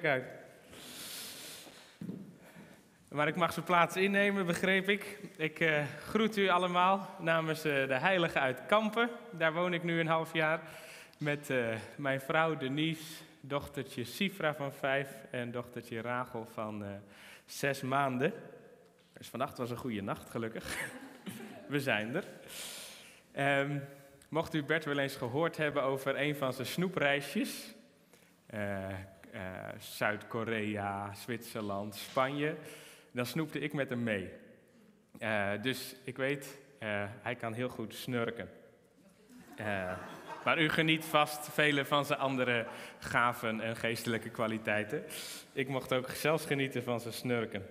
kijk uit. Maar ik mag zijn plaats innemen, begreep ik. Ik groet u allemaal namens de Heiligen uit Kampen. Daar woon ik nu een half jaar met mijn vrouw Denise, dochtertje Sifra van 5 en dochtertje Rachel van 6 maanden. Dus vannacht was een goede nacht, gelukkig. We zijn er. Mocht u Bert wel eens gehoord hebben over een van zijn snoepreisjes, Zuid-Korea, Zwitserland, Spanje, dan snoepte ik met hem mee. Dus ik weet, hij kan heel goed snurken. Maar u geniet vast vele van zijn andere gaven en geestelijke kwaliteiten. Ik mocht ook zelfs genieten van zijn snurken.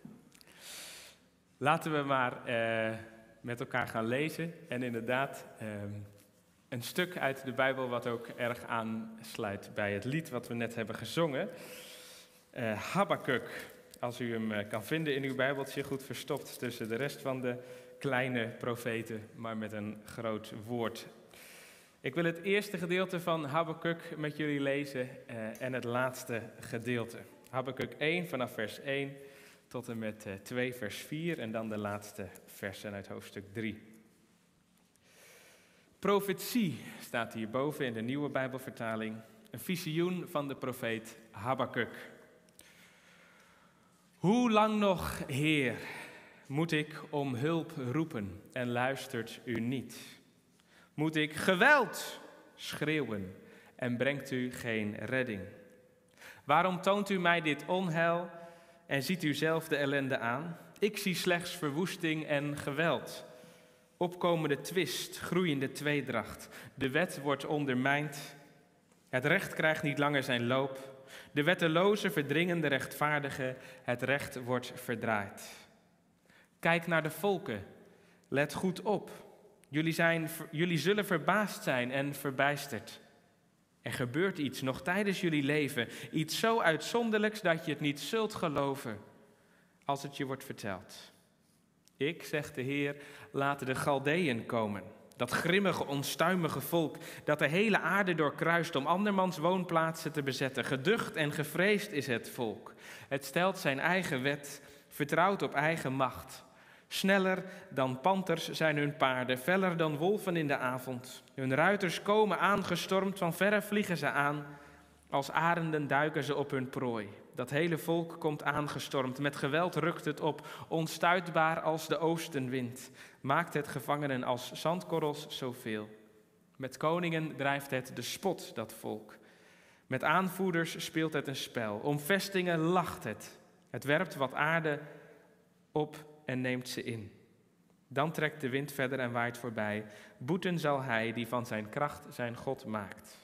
Laten we maar met elkaar gaan lezen. En inderdaad, een stuk uit de Bijbel wat ook erg aansluit bij het lied wat we net hebben gezongen. Habakuk, als u hem kan vinden in uw Bijbeltje, goed verstopt tussen de rest van de kleine profeten, maar met een groot woord. Ik wil het eerste gedeelte van Habakuk met jullie lezen en het laatste gedeelte. Habakuk 1 vanaf vers 1 tot en met 2 vers 4 en dan de laatste versen uit hoofdstuk 3. Profetie staat hierboven in de nieuwe Bijbelvertaling. Een visioen van de profeet Habakuk. Hoe lang nog, Heer, moet ik om hulp roepen en luistert u niet? Moet ik geweld schreeuwen en brengt u geen redding? Waarom toont u mij dit onheil en ziet u zelf de ellende aan? Ik zie slechts verwoesting en geweld. Opkomende twist, groeiende tweedracht. De wet wordt ondermijnd. Het recht krijgt niet langer zijn loop. De wettelozen verdringen de rechtvaardigen. Het recht wordt verdraaid. Kijk naar de volken. Let goed op. Jullie zullen verbaasd zijn en verbijsterd. Er gebeurt iets nog tijdens jullie leven. Iets zo uitzonderlijks dat je het niet zult geloven als het je wordt verteld. Ik, zegt de Heer, laat de Galdeën komen. Dat grimmige, onstuimige volk dat de hele aarde doorkruist om andermans woonplaatsen te bezetten. Geducht en gevreesd is het volk. Het stelt zijn eigen wet, vertrouwt op eigen macht. Sneller dan panters zijn hun paarden, feller dan wolven in de avond. Hun ruiters komen aangestormd, van verre vliegen ze aan. Als arenden duiken ze op hun prooi. Dat hele volk komt aangestormd, met geweld rukt het op. Onstuitbaar als de oostenwind, maakt het gevangenen als zandkorrels zoveel. Met koningen drijft het de spot, dat volk. Met aanvoerders speelt het een spel. Om vestingen lacht het. Het werpt wat aarde op en neemt ze in. Dan trekt de wind verder en waait voorbij. Boeten zal hij die van zijn kracht zijn God maakt.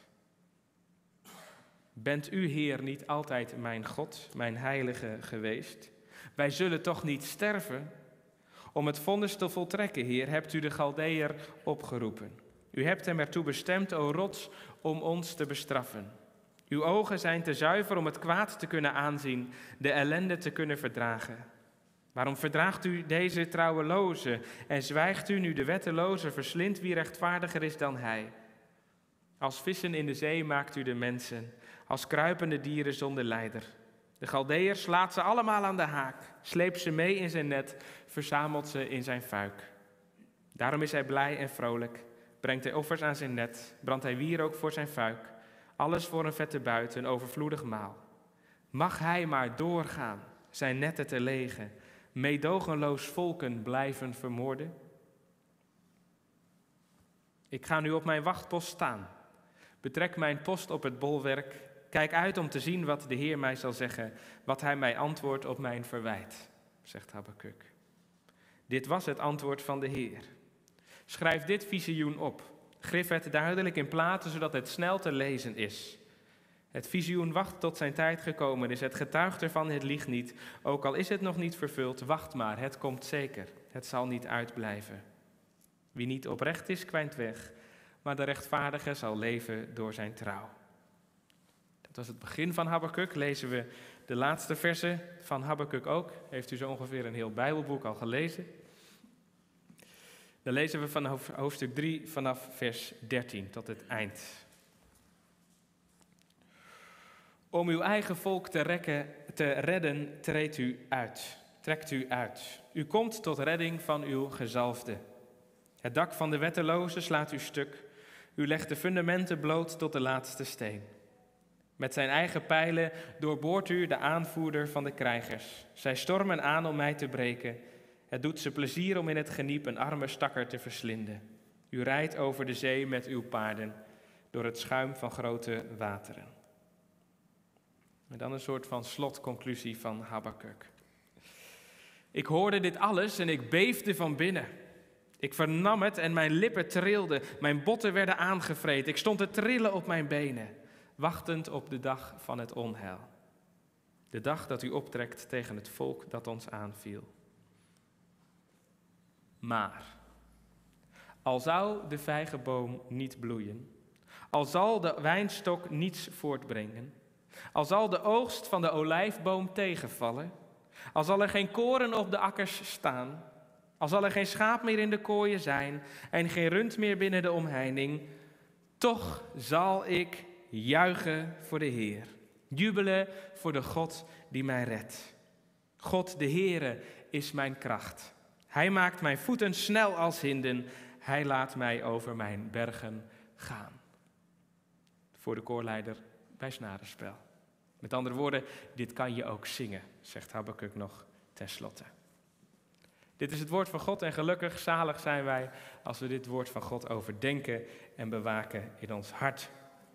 Bent u, Heer, niet altijd mijn God, mijn heilige geweest? Wij zullen toch niet sterven? Om het vonnis te voltrekken, Heer, hebt u de Galdeër opgeroepen. U hebt hem ertoe bestemd, o rots, om ons te bestraffen. Uw ogen zijn te zuiver om het kwaad te kunnen aanzien, de ellende te kunnen verdragen. Waarom verdraagt u deze trouweloze en zwijgt u nu de wetteloze verslindt wie rechtvaardiger is dan hij? Als vissen in de zee maakt u de mensen, als kruipende dieren zonder leider. De Galdeër slaat ze allemaal aan de haak, sleept ze mee in zijn net, verzamelt ze in zijn fuik. Daarom is hij blij en vrolijk, brengt hij offers aan zijn net, brandt hij wierook voor zijn fuik, alles voor een vette buit, een overvloedig maal. Mag hij maar doorgaan, zijn netten te legen, meedogenloos volken blijven vermoorden? Ik ga nu op mijn wachtpost staan. Betrek mijn post op het bolwerk. Kijk uit om te zien wat de Heer mij zal zeggen, wat hij mij antwoordt op mijn verwijt, zegt Habakuk. Dit was het antwoord van de Heer. Schrijf dit visioen op. Grif het duidelijk in platen, zodat het snel te lezen is. Het visioen wacht tot zijn tijd gekomen is. Het getuigt ervan, het liegt niet. Ook al is het nog niet vervuld, wacht maar, het komt zeker. Het zal niet uitblijven. Wie niet oprecht is, kwijnt weg. Maar de rechtvaardige zal leven door zijn trouw. Dat was het begin van Habakuk. Lezen we de laatste versen van Habakuk ook. Heeft u zo ongeveer een heel Bijbelboek al gelezen? Dan lezen we van hoofdstuk 3 vanaf vers 13 tot het eind. Om uw eigen volk te redden, trekt u uit. U komt tot redding van uw gezalfde. Het dak van de wettelozen slaat u stuk. U legt de fundamenten bloot tot de laatste steen. Met zijn eigen pijlen doorboort u de aanvoerder van de krijgers. Zij stormen aan om mij te breken. Het doet ze plezier om in het geniep een arme stakker te verslinden. U rijdt over de zee met uw paarden, door het schuim van grote wateren. En dan een soort van slotconclusie van Habakuk. Ik hoorde dit alles en ik beefde van binnen. Ik vernam het en mijn lippen trilden, mijn botten werden aangevreten. Ik stond te trillen op mijn benen, wachtend op de dag van het onheil. De dag dat u optrekt tegen het volk dat ons aanviel. Maar, al zou de vijgenboom niet bloeien, al zal de wijnstok niets voortbrengen, al zal de oogst van de olijfboom tegenvallen, al zal er geen koren op de akkers staan, al zal er geen schaap meer in de kooien zijn en geen rund meer binnen de omheining, toch zal ik juichen voor de Heer, jubelen voor de God die mij redt. God de Heere is mijn kracht. Hij maakt mijn voeten snel als hinden. Hij laat mij over mijn bergen gaan. Voor de koorleider bij snarenspel. Met andere woorden, dit kan je ook zingen, zegt Habakuk nog tenslotte. Dit is het woord van God en gelukkig, zalig zijn wij als we dit woord van God overdenken en bewaken in ons hart.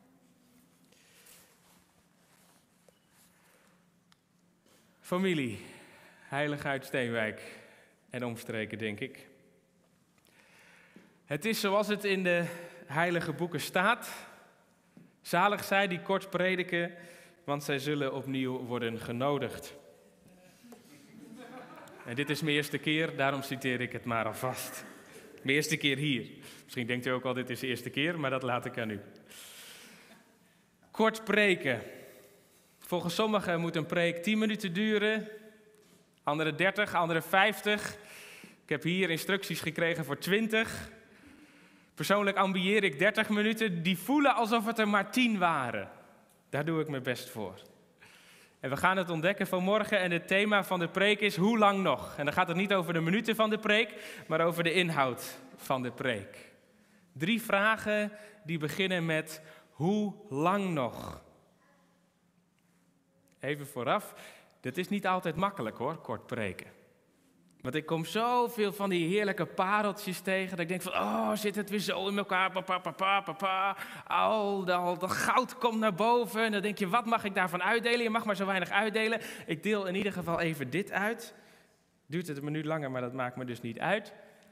Familie, heilig uit Steenwijk en omstreken, denk ik. Het is zoals het in de heilige boeken staat. Zalig zij die kort prediken, want zij zullen opnieuw worden genodigd. En dit is mijn eerste keer, daarom citeer ik het maar alvast. Mijn eerste keer hier. Misschien denkt u ook al, dit is de eerste keer, maar dat laat ik aan u. Kort preken. Volgens sommigen moet een preek 10 minuten duren, anderen 30, anderen 50. Ik heb hier instructies gekregen voor 20. Persoonlijk ambieer ik 30 minuten, die voelen alsof het er maar 10 waren. Daar doe ik mijn best voor. En we gaan het ontdekken vanmorgen en het thema van de preek is hoe lang nog? En dan gaat het niet over de minuten van de preek, maar over de inhoud van de preek. 3 vragen die beginnen met hoe lang nog? Even vooraf, dat is niet altijd makkelijk hoor, kort preken. Want ik kom zoveel van die heerlijke pareltjes tegen, dat ik denk van, oh, zit het weer zo in elkaar, papa. Oh, dat goud komt naar boven. En dan denk je, wat mag ik daarvan uitdelen? Je mag maar zo weinig uitdelen. Ik deel in ieder geval even dit uit. Duurt het een minuut langer, maar dat maakt me dus niet uit.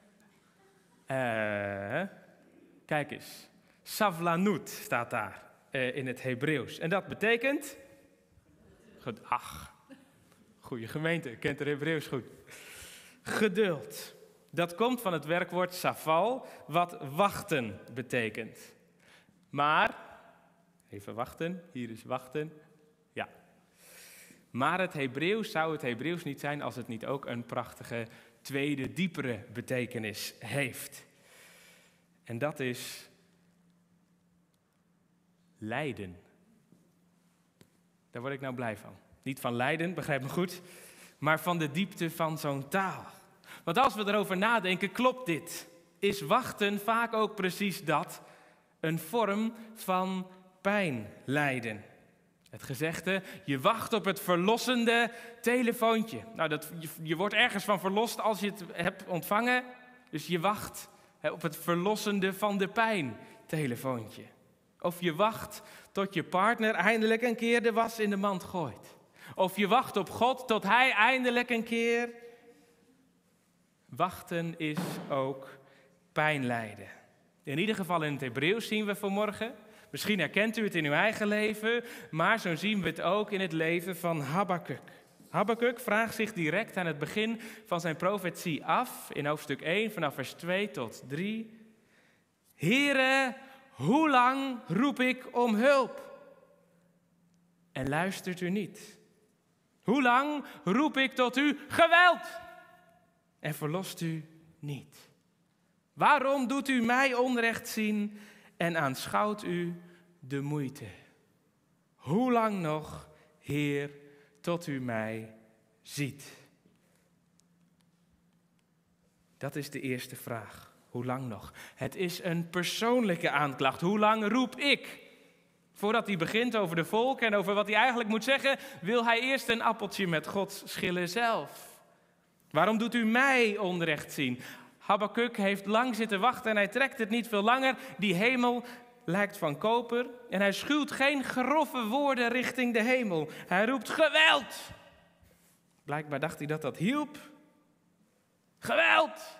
Kijk eens, savlanut staat daar in het Hebreeuws. En dat betekent... Goed, goede gemeente, kent de Hebreeuws goed. Geduld. Dat komt van het werkwoord saval, wat wachten betekent. Maar, even wachten, hier is wachten, ja. Maar het Hebreeuws zou het Hebreeuws niet zijn als het niet ook een prachtige tweede, diepere betekenis heeft. En dat is lijden. Daar word ik nou blij van. Niet van lijden, begrijp me goed, maar van de diepte van zo'n taal. Want als we erover nadenken, klopt dit. Is wachten vaak ook precies dat? Een vorm van pijn lijden. Het gezegde, je wacht op het verlossende telefoontje. Nou, je wordt ergens van verlost als je het hebt ontvangen. Dus je wacht op het verlossende van de pijn telefoontje. Of je wacht tot je partner eindelijk een keer de was in de mand gooit. Of je wacht op God tot hij eindelijk een keer... Wachten is ook pijn lijden. In ieder geval in het Hebreeuws zien we vanmorgen. Misschien herkent u het in uw eigen leven, maar zo zien we het ook in het leven van Habakuk. Habakuk vraagt zich direct aan het begin van zijn profetie af, in hoofdstuk 1, vanaf vers 2 tot 3. Heere, hoe lang roep ik om hulp? En luistert u niet? Hoe lang roep ik tot u geweld? En verlost u niet? Waarom doet u mij onrecht zien en aanschouwt u de moeite? Hoe lang nog, Heer, tot u mij ziet? Dat is de eerste vraag. Hoe lang nog? Het is een persoonlijke aanklacht. Hoe lang roep ik? Voordat hij begint over de volk en over wat hij eigenlijk moet zeggen, wil hij eerst een appeltje met God schillen zelf. Waarom doet u mij onrecht zien? Habakuk heeft lang zitten wachten en hij trekt het niet veel langer. Die hemel lijkt van koper en hij schuwt geen grove woorden richting de hemel. Hij roept geweld. Blijkbaar dacht hij dat dat hielp. Geweld!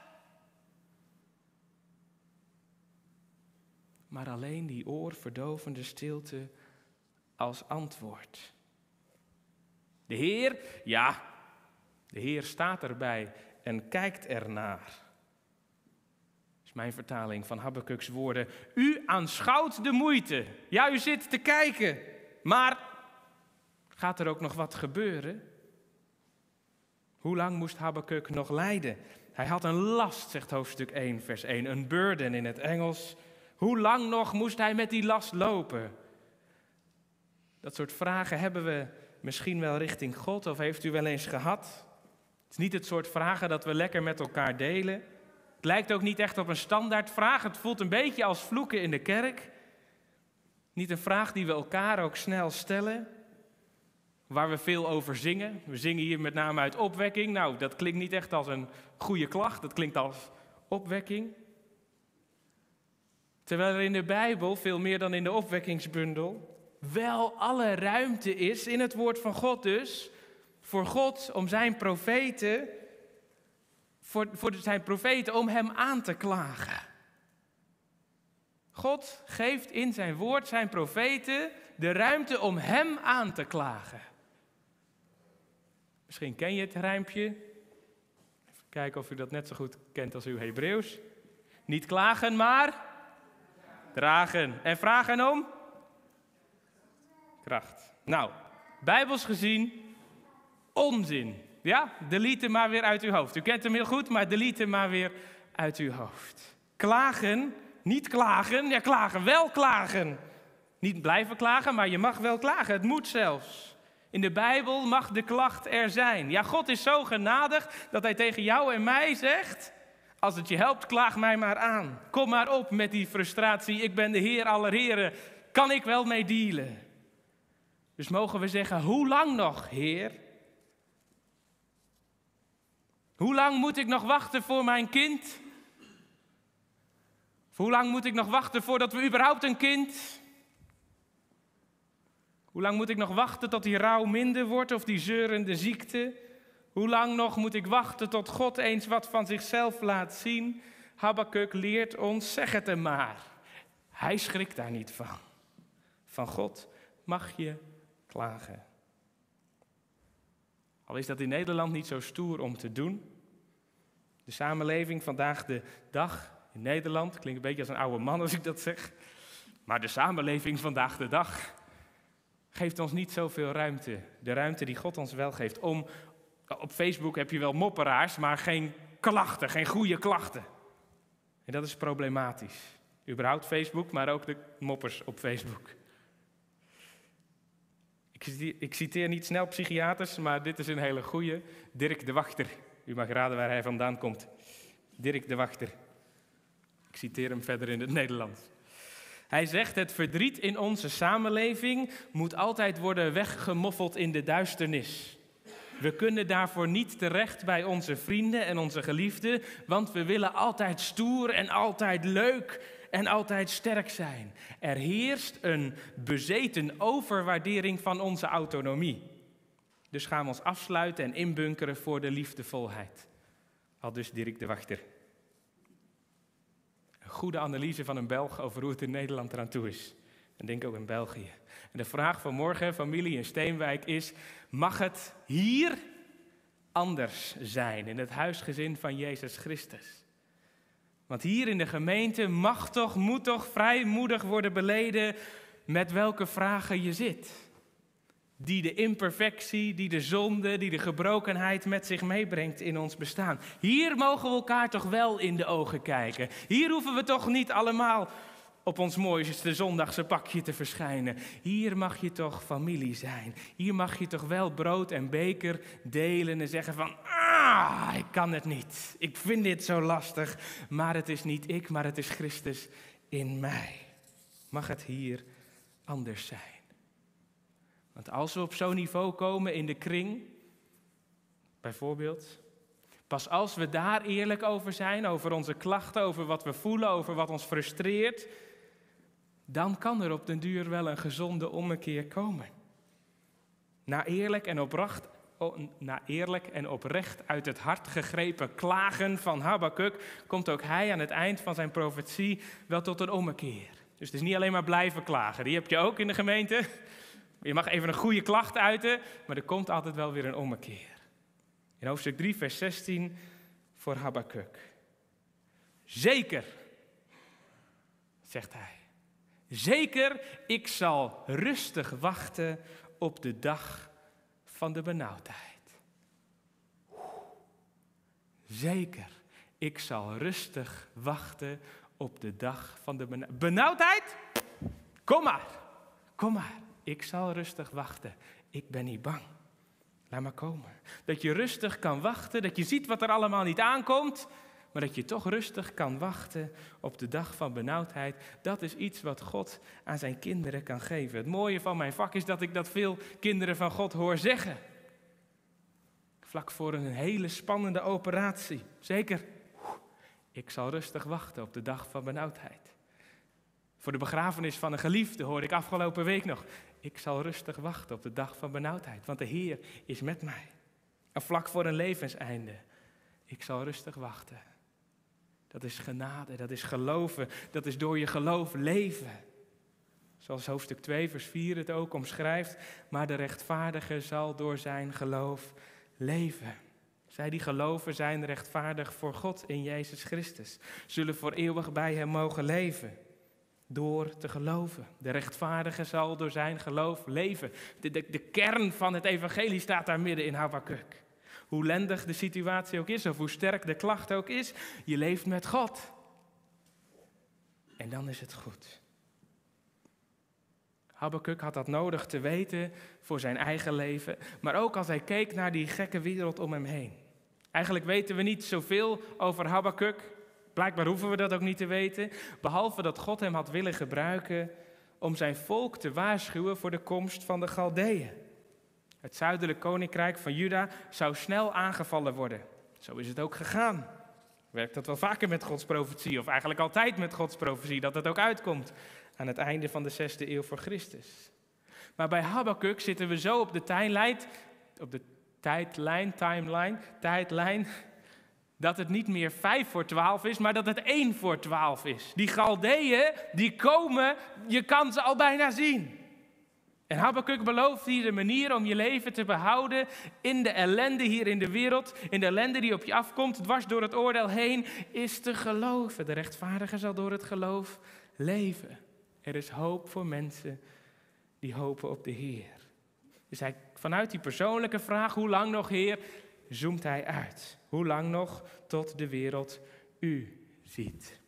Maar alleen die oorverdovende stilte als antwoord. De Heer, ja, de Heer staat erbij en kijkt ernaar. Dat is mijn vertaling van Habakuks woorden. U aanschouwt de moeite. Ja, u zit te kijken. Maar gaat er ook nog wat gebeuren? Hoe lang moest Habakuk nog lijden? Hij had een last, zegt hoofdstuk 1, vers 1. Een burden in het Engels. Hoe lang nog moest hij met die last lopen? Dat soort vragen hebben we misschien wel richting God, of heeft u wel eens gehad? Het is niet het soort vragen dat we lekker met elkaar delen. Het lijkt ook niet echt op een standaardvraag. Het voelt een beetje als vloeken in de kerk. Niet een vraag die we elkaar ook snel stellen. Waar we veel over zingen. We zingen hier met name uit opwekking. Nou, dat klinkt niet echt als een goede klacht. Dat klinkt als opwekking. Terwijl er in de Bijbel, veel meer dan in de opwekkingsbundel, wel alle ruimte is, in het woord van God dus, voor God om zijn profeten, voor zijn profeten om hem aan te klagen. God geeft in zijn woord zijn profeten de ruimte om hem aan te klagen. Misschien ken je het rijmpje. Even kijken of u dat net zo goed kent als uw Hebreeuws. Niet klagen, maar dragen. En vragen om kracht. Nou, bijbels gezien, onzin. Ja, delete hem maar weer uit uw hoofd. U kent hem heel goed, maar delete hem maar weer uit uw hoofd. Klagen, niet klagen. Ja, klagen, wel klagen. Niet blijven klagen, maar je mag wel klagen. Het moet zelfs. In de Bijbel mag de klacht er zijn. Ja, God is zo genadig dat hij tegen jou en mij zegt: als het je helpt, klaag mij maar aan. Kom maar op met die frustratie. Ik ben de Heer aller heren. Kan ik wel mee dealen? Dus mogen we zeggen, hoe lang nog, Heer? Hoe lang moet ik nog wachten voor mijn kind? Hoe lang moet ik nog wachten voordat we überhaupt een kind? Hoe lang moet ik nog wachten tot die rouw minder wordt of die zeurende ziekte? Hoe lang nog moet ik wachten tot God eens wat van zichzelf laat zien? Habakuk leert ons, zeg het hem maar. Hij schrikt daar niet van. Van God mag je klagen. Al is dat in Nederland niet zo stoer om te doen. De samenleving vandaag de dag in Nederland, klinkt een beetje als een oude man als ik dat zeg. Maar de samenleving vandaag de dag geeft ons niet zoveel ruimte. De ruimte die God ons wel geeft. Op Facebook heb je wel mopperaars, maar geen klachten, geen goede klachten. En dat is problematisch. Überhaupt Facebook, maar ook de moppers op Facebook. Ik citeer niet snel psychiaters, maar dit is een hele goeie. Dirk de Wachter. U mag raden waar hij vandaan komt. Dirk de Wachter. Ik citeer hem verder in het Nederlands. Hij zegt, het verdriet in onze samenleving moet altijd worden weggemoffeld in de duisternis. We kunnen daarvoor niet terecht bij onze vrienden en onze geliefden, want we willen altijd stoer en altijd leuk en altijd sterk zijn. Er heerst een bezeten overwaardering van onze autonomie. Dus gaan we ons afsluiten en inbunkeren voor de liefdevolheid. Aldus Dirk de Wachter. Een goede analyse van een Belg over hoe het in Nederland eraan toe is. En denk ook in België. En de vraag van morgen, familie in Steenwijk, is: mag het hier anders zijn, in het huisgezin van Jezus Christus? Want hier in de gemeente moet toch vrijmoedig worden beleden met welke vragen je zit. Die de imperfectie, die de zonde, die de gebrokenheid met zich meebrengt in ons bestaan. Hier mogen we elkaar toch wel in de ogen kijken. Hier hoeven we toch niet allemaal op ons mooiste zondagse pakje te verschijnen. Hier mag je toch familie zijn. Hier mag je toch wel brood en beker delen en zeggen van, ik kan het niet. Ik vind dit zo lastig, maar het is niet ik, maar het is Christus in mij. Mag het hier anders zijn? Want als we op zo'n niveau komen in de kring, bijvoorbeeld, pas als we daar eerlijk over zijn, over onze klachten, over wat we voelen, over wat ons frustreert, dan kan er op den duur wel een gezonde ommekeer komen. Na eerlijk en oprecht uit het hart gegrepen klagen van Habakuk komt ook hij aan het eind van zijn profetie wel tot een ommekeer. Dus het is niet alleen maar blijven klagen. Die heb je ook in de gemeente. Je mag even een goede klacht uiten, maar er komt altijd wel weer een ommekeer. In hoofdstuk 3, vers 16 voor Habakuk. Zeker, zegt hij. Zeker, ik zal rustig wachten op de dag van de benauwdheid. Zeker, ik zal rustig wachten op de dag van de benauwdheid. Kom maar. Ik zal rustig wachten. Ik ben niet bang. Laat maar komen. Dat je rustig kan wachten, dat je ziet wat er allemaal niet aankomt, maar dat je toch rustig kan wachten op de dag van benauwdheid. Dat is iets wat God aan zijn kinderen kan geven. Het mooie van mijn vak is dat ik dat veel kinderen van God hoor zeggen. Vlak voor een hele spannende operatie. Zeker, ik zal rustig wachten op de dag van benauwdheid. Voor de begrafenis van een geliefde hoorde ik afgelopen week nog. Ik zal rustig wachten op de dag van benauwdheid, want de Heer is met mij. En vlak voor een levenseinde. Ik zal rustig wachten. Dat is genade, dat is geloven, dat is door je geloof leven. Zoals hoofdstuk 2 vers 4 het ook omschrijft. Maar de rechtvaardige zal door zijn geloof leven. Zij die geloven zijn rechtvaardig voor God in Jezus Christus. Zullen voor eeuwig bij hem mogen leven. Door te geloven. De rechtvaardige zal door zijn geloof leven. De kern van het evangelie staat daar midden in Habakuk. Hoe lendig de situatie ook is, of hoe sterk de klacht ook is, je leeft met God. En dan is het goed. Habakuk had dat nodig te weten voor zijn eigen leven, maar ook als hij keek naar die gekke wereld om hem heen. Eigenlijk weten we niet zoveel over Habakuk. Blijkbaar hoeven we dat ook niet te weten, behalve dat God hem had willen gebruiken om zijn volk te waarschuwen voor de komst van de Galdeeën. Het zuidelijk koninkrijk van Juda zou snel aangevallen worden. Zo is het ook gegaan. Werkt dat wel vaker met Gods profetie, of eigenlijk altijd met Gods profetie, dat het ook uitkomt aan het einde van de 6e eeuw voor Christus. Maar bij Habakuk zitten we zo op de tijdlijn, dat het niet meer 5 voor 12 is, maar dat het 1 voor 12 is. Die Galdeeën, die komen, je kan ze al bijna zien. En Habakuk belooft hier de manier om je leven te behouden in de ellende hier in de wereld, in de ellende die op je afkomt, dwars door het oordeel heen, is te geloven. De rechtvaardige zal door het geloof leven. Er is hoop voor mensen die hopen op de Heer. Dus vanuit die persoonlijke vraag, hoe lang nog, Heer, zoomt hij uit. Hoe lang nog tot de wereld u ziet?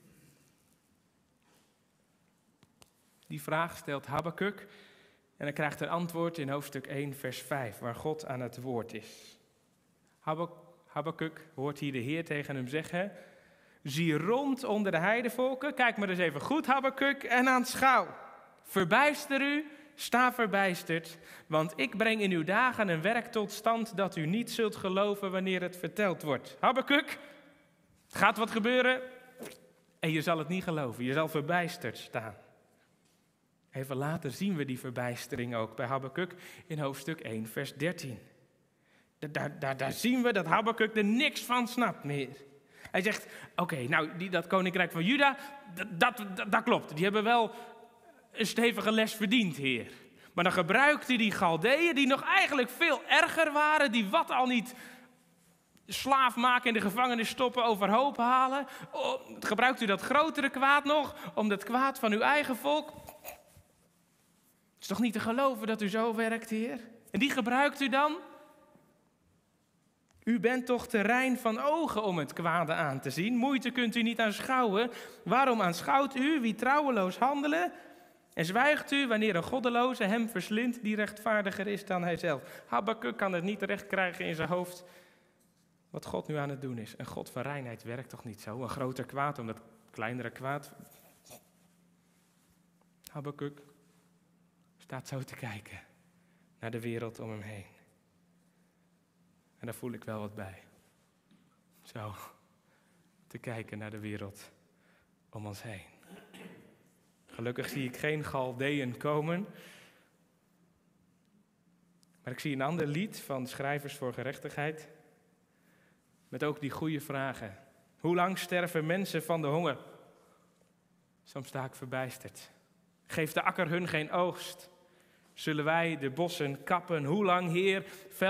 Die vraag stelt Habakuk en hij krijgt een antwoord in hoofdstuk 1 vers 5, waar God aan het woord is. Habakuk hoort hier de Heer tegen hem zeggen: zie rond onder de heidevolken, kijk maar eens even goed Habakuk en aanschouw. Verbijster u, sta verbijsterd, want ik breng in uw dagen een werk tot stand dat u niet zult geloven wanneer het verteld wordt. Habakuk, gaat wat gebeuren en je zal het niet geloven, je zal verbijsterd staan. Even later zien we die verbijstering ook bij Habakuk in hoofdstuk 1 vers 13. Daar zien we dat Habakuk er niks van snapt meer. Hij zegt, oké, dat koninkrijk van Juda, dat klopt. Die hebben wel een stevige les verdiend, Heer. Maar dan gebruikt hij die Galdeeën, die nog eigenlijk veel erger waren, die wat al niet slaaf maken, in de gevangenis stoppen, overhoop halen. Gebruikt u dat grotere kwaad nog, om dat kwaad van uw eigen volk? Het is toch niet te geloven dat u zo werkt, Heer? En die gebruikt u dan? U bent toch te rein van ogen om het kwade aan te zien. Moeite kunt u niet aanschouwen. Waarom aanschouwt u wie trouweloos handelen? En zwijgt u wanneer een goddeloze hem verslindt die rechtvaardiger is dan hijzelf. Habakuk kan het niet terecht krijgen in zijn hoofd wat God nu aan het doen is. Een God van reinheid werkt toch niet zo? Een groter kwaad om dat kleinere kwaad. Habakuk staat zo te kijken naar de wereld om hem heen. En daar voel ik wel wat bij. Zo, te kijken naar de wereld om ons heen. Gelukkig zie ik geen Galdeën komen. Maar ik zie een ander lied van Schrijvers voor Gerechtigheid. Met ook die goede vragen. Hoe lang sterven mensen van de honger? Soms sta ik verbijsterd. Geeft de akker hun geen oogst? Zullen wij de bossen kappen? Hoe lang, Heer,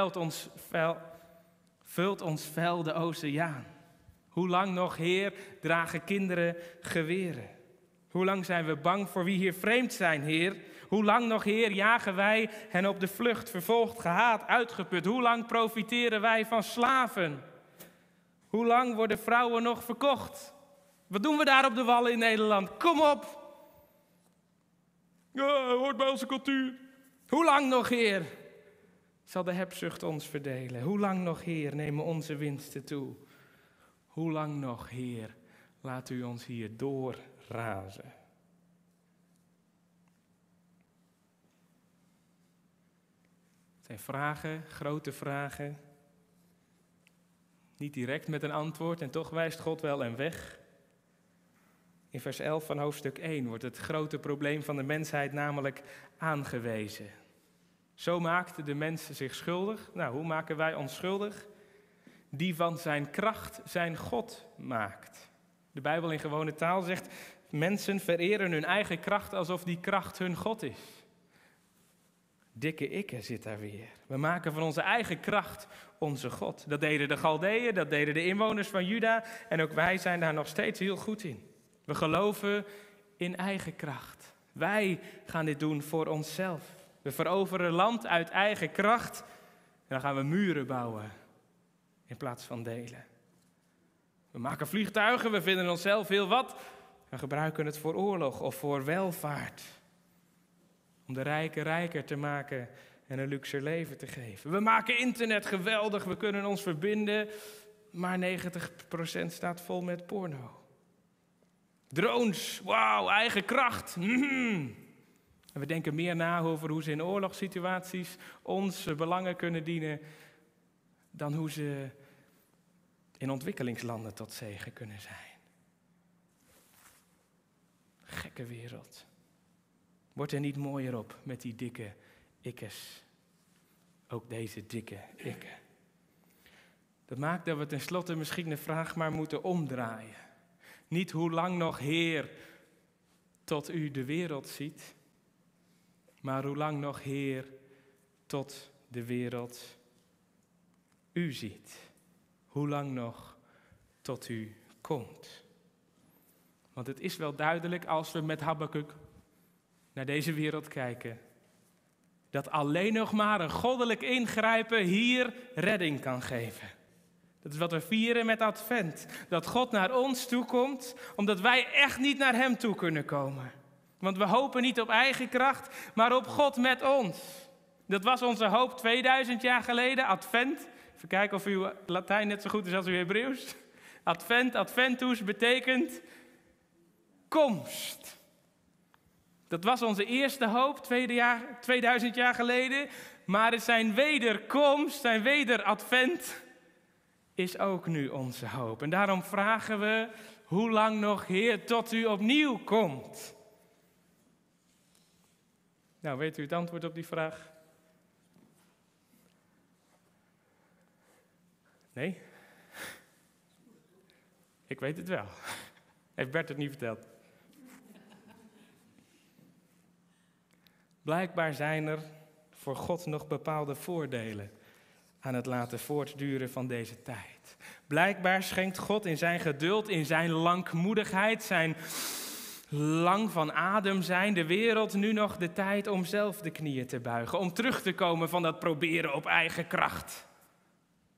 vult ons vel de oceaan? Hoe lang nog, Heer, dragen kinderen geweren? Hoe lang zijn we bang voor wie hier vreemd zijn, Heer? Hoe lang nog, Heer, jagen wij hen op de vlucht, vervolgd, gehaat, uitgeput? Hoe lang profiteren wij van slaven? Hoe lang worden vrouwen nog verkocht? Wat doen we daar op de wallen in Nederland? Kom op! Ja, hoort bij onze cultuur. Hoe lang nog, Heer, zal de hebzucht ons verdelen? Hoe lang nog, Heer, nemen onze winsten toe? Hoe lang nog, Heer, laat u ons hier doorrazen? Het zijn vragen, grote vragen. Niet direct met een antwoord en toch wijst God wel een weg. In vers 11 van hoofdstuk 1 wordt het grote probleem van de mensheid namelijk aangewezen. Zo maakte de mens zich schuldig. Nou, hoe maken wij ons schuldig? Die van zijn kracht zijn God maakt. De Bijbel in gewone taal zegt, mensen vereren hun eigen kracht alsof die kracht hun God is. Dikke ikke zit daar weer. We maken van onze eigen kracht onze God. Dat deden de Galdeën, dat deden de inwoners van Juda en ook wij zijn daar nog steeds heel goed in. We geloven in eigen kracht. Wij gaan dit doen voor onszelf. We veroveren land uit eigen kracht en dan gaan we muren bouwen in plaats van delen. We maken vliegtuigen, we vinden onszelf heel wat en gebruiken het voor oorlog of voor welvaart. Om de rijken rijker te maken en een luxer leven te geven. We maken internet geweldig, we kunnen ons verbinden, maar 90% staat vol met porno. Drones, wauw, eigen kracht. En we denken meer na over hoe ze in oorlogssituaties onze belangen kunnen dienen dan hoe ze in ontwikkelingslanden tot zegen kunnen zijn. Gekke wereld. Wordt er niet mooier op met die dikke ikkes? Ook deze dikke ikke. Dat maakt dat we tenslotte misschien de vraag maar moeten omdraaien. Niet hoe lang nog, Heer, tot u de wereld ziet, maar hoe lang nog, Heer, tot de wereld u ziet. Hoe lang nog tot u komt. Want het is wel duidelijk als we met Habakuk naar deze wereld kijken, dat alleen nog maar een goddelijk ingrijpen hier redding kan geven. Dat is wat we vieren met Advent. Dat God naar ons toe komt, omdat wij echt niet naar hem toe kunnen komen. Want we hopen niet op eigen kracht, maar op God met ons. Dat was onze hoop 2000 jaar geleden, Advent. Even kijken of uw Latijn net zo goed is als uw Hebreeuws. Advent, Adventus betekent komst. Dat was onze eerste hoop 2000 jaar geleden. Maar zijn wederkomst, zijn wederadvent is ook nu onze hoop. En daarom vragen we, hoe lang nog, Heer, tot u opnieuw komt? Nou, weet u het antwoord op die vraag? Nee? Ik weet het wel. Heeft Bert het niet verteld? Blijkbaar zijn er voor God nog bepaalde voordelen aan het laten voortduren van deze tijd. Blijkbaar schenkt God in zijn geduld, in zijn langmoedigheid, zijn lang van adem zijn, de wereld nu nog de tijd om zelf de knieën te buigen. Om terug te komen van dat proberen op eigen kracht.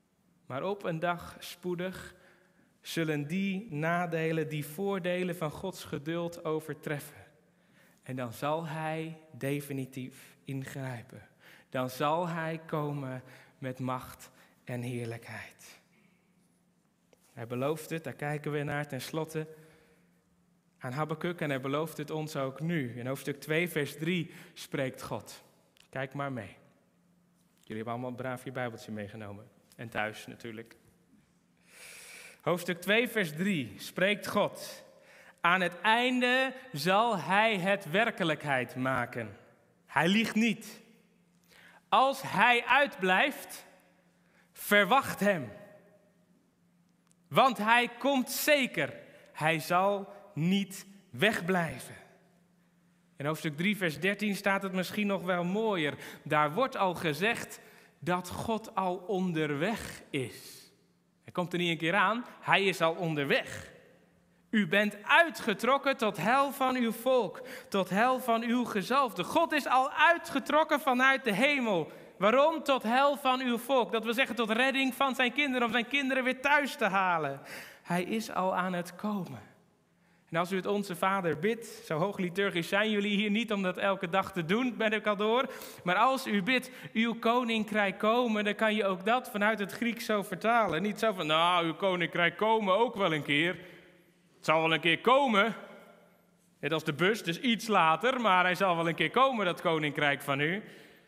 Maar op een dag spoedig zullen die nadelen, die voordelen van Gods geduld overtreffen. En dan zal hij definitief ingrijpen. Dan zal hij komen met macht en heerlijkheid. Hij belooft het, daar kijken we naar tenslotte aan Habakuk en hij belooft het ons ook nu. In hoofdstuk 2 vers 3 spreekt God. Kijk maar mee. Jullie hebben allemaal braaf je Bijbeltje meegenomen. En thuis natuurlijk. Hoofdstuk 2 vers 3 spreekt God. Aan het einde zal hij het werkelijkheid maken. Hij liegt niet. Als hij uitblijft, verwacht hem. Want hij komt zeker. Hij zal niet wegblijven. In hoofdstuk 3 vers 13 staat het misschien nog wel mooier. Daar wordt al gezegd dat God al onderweg is. Hij komt er niet een keer aan, hij is al onderweg. U bent uitgetrokken tot heil van uw volk, tot heil van uw gezalfde. God is al uitgetrokken vanuit de hemel. Waarom? Tot heil van uw volk. Dat wil zeggen tot redding van zijn kinderen, om zijn kinderen weer thuis te halen. Hij is al aan het komen. En als u het Onze Vader bidt, zo hoog liturgisch zijn jullie hier niet om dat elke dag te doen, ben ik al door. Maar als u bidt, uw koninkrijk komen, dan kan je ook dat vanuit het Grieks zo vertalen. Niet zo van, nou, uw koninkrijk komen ook wel een keer. Het zal wel een keer komen. Net als de bus, dus iets later, maar hij zal wel een keer komen, dat koninkrijk van u.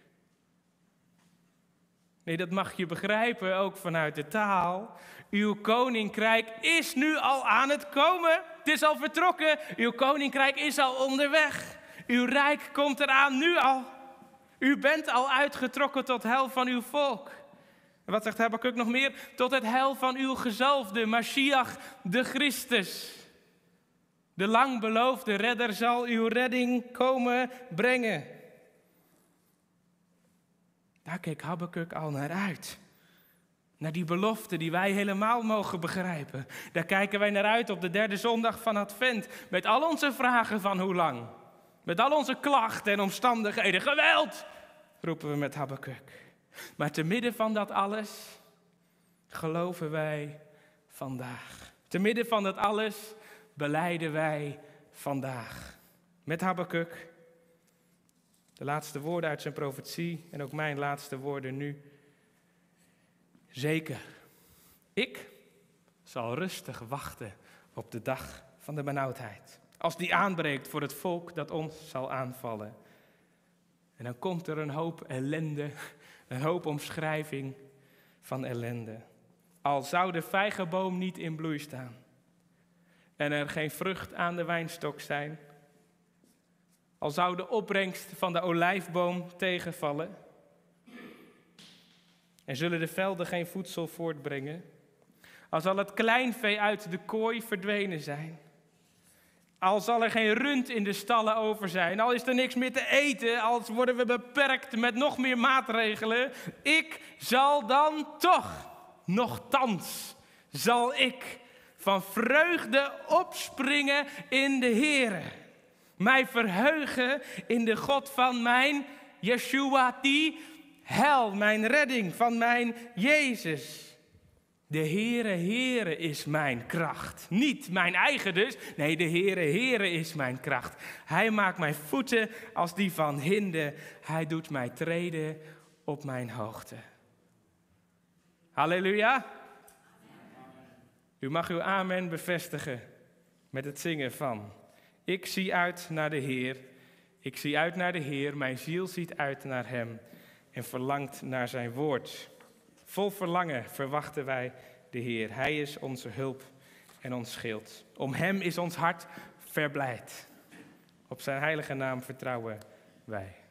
Nee, dat mag je begrijpen, ook vanuit de taal. Uw koninkrijk is nu al aan het komen. Het is al vertrokken. Uw koninkrijk is al onderweg. Uw rijk komt eraan nu al. U bent al uitgetrokken tot heil van uw volk. En wat zegt Habakuk nog meer? Tot het heil van uw gezalfde, Mashiach, de Christus. De lang beloofde redder zal uw redding komen brengen. Daar keek Habakuk al naar uit. Naar die belofte die wij helemaal mogen begrijpen. Daar kijken wij naar uit op de derde zondag van Advent. Met al onze vragen van hoe lang. Met al onze klachten en omstandigheden. Geweld, roepen we met Habakuk. Maar te midden van dat alles geloven wij vandaag. Te midden van dat alles belijden wij vandaag. Met Habakuk. De laatste woorden uit zijn profetie en ook mijn laatste woorden nu. Zeker, ik zal rustig wachten op de dag van de benauwdheid. Als die aanbreekt voor het volk dat ons zal aanvallen. En dan komt er een hoop ellende, een hoop omschrijving van ellende. Al zou de vijgenboom niet in bloei staan en er geen vrucht aan de wijnstok zijn. Al zou de opbrengst van de olijfboom tegenvallen. En zullen de velden geen voedsel voortbrengen. Al zal het kleinvee uit de kooi verdwenen zijn. Al zal er geen rund in de stallen over zijn. Al is er niks meer te eten. Al worden we beperkt met nog meer maatregelen. Ik zal dan toch, nochtans, zal ik van vreugde opspringen in de Heere. Mij verheugen in de God van mijn Yeshua, die heil, mijn redding, van mijn Jezus. De Heere is mijn kracht. Niet mijn eigen dus. Nee, de Heere is mijn kracht. Hij maakt mijn voeten als die van hinde. Hij doet mij treden op mijn hoogte. Halleluja. U mag uw amen bevestigen met het zingen van. Ik zie uit naar de Heer. Ik zie uit naar de Heer. Mijn ziel ziet uit naar hem. En verlangt naar zijn woord. Vol verlangen verwachten wij de Heer. Hij is onze hulp en ons schild. Om hem is ons hart verblijd. Op zijn heilige naam vertrouwen wij.